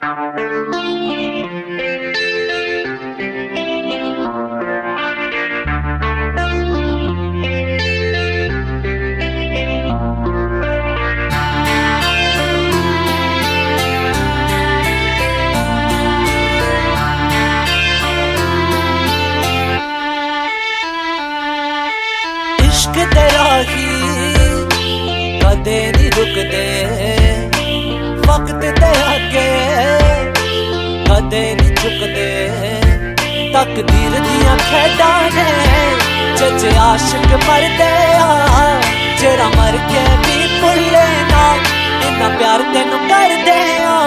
इश्क तेरा ही कदे नहीं रुकदे, वक्त ते अगे कदे नहीं झुकदे। तकदीर दियां खेडां ने जे आशिक मरदे आ, जेड़ा मर के भी भुल्ले ना इन्ना प्यार तेनू करदे आ।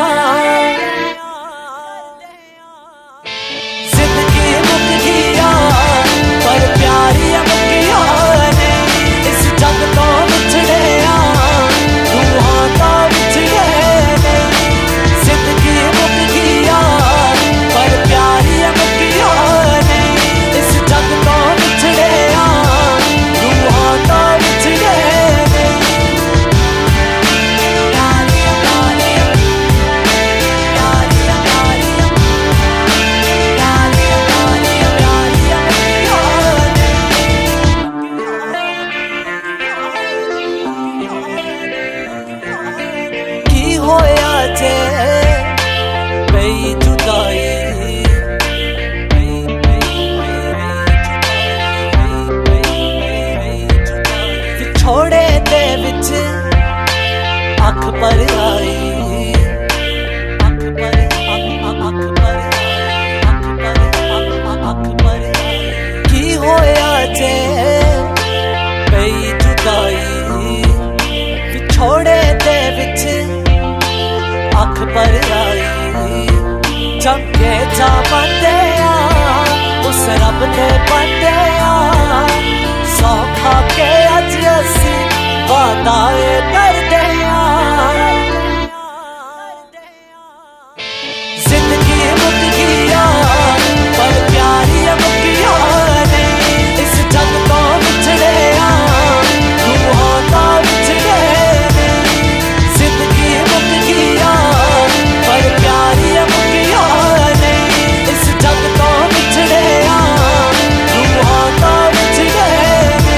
जिंदगी मुक गया पर प्यार ही मुक गया ने, इस जग तो विछड़े आ रूहां तो विछड़े ने। जिंदगी मुक गया पर प्यार ही मुक गया ने, इस जग तो विछड़े आ रूहां तो विछड़े ने। की होया जे बेजुदाई, छोड़े दे विच अख पर आई, अख पर अख पर अख पर की होया जे बेजुदाई, छोड़े दे विच अख पर आई। चंगे जा बंदे आ उस रब दे बंदे आ, सौ खा के अज असी वादाए करदे आ। जिंदगी मुक गया पर प्यार ही मुक गया ने, इस जग तो विछड़े आ रूहां तो विछड़े ने। जिंदगी मुक गया पर प्यार ही मुक गया ने, इस जग तो विछड़े आ रूहां तो विछड़े ने।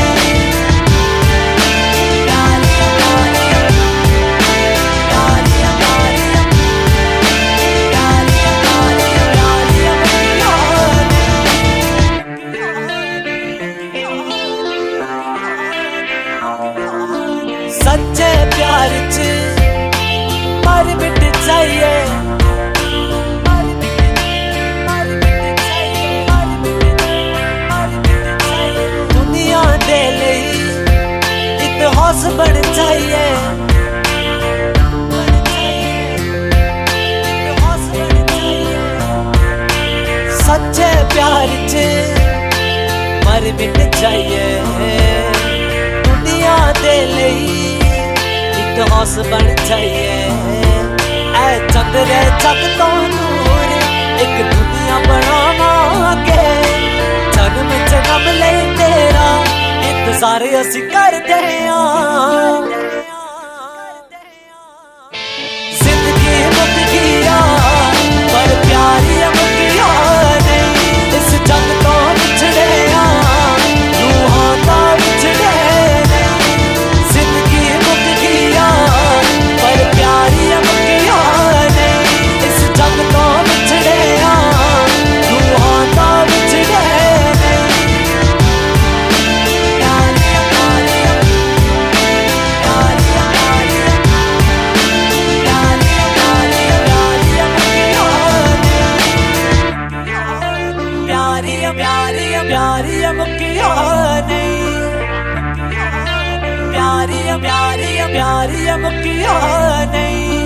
सच्चे प्यार च मर मिट जाइए, दुनिया दे लई इतिहास बन जाइए। सच्चे प्यार च मर मिट जाइए, दुनिया दे लई इतिहास बन जाइए। ऐ चंद्रे जग तो दूर एक दुनिया बनावांगे, जन्म जन्म ले तेरा इंतजार असी करदे आ। जिंदगी मुक गया पर प्यार ही मुक गया ने, इस जग तो विछड़े आ रूहां तो विछड़े ने। जिंदगी मुक गया पर प्यार ही मुक गया ने, इस जग तो विछड़े आ रूहां तो विछड़े ने। प्यारी मुकिया नहीं, प्यारी मुकिया नहीं।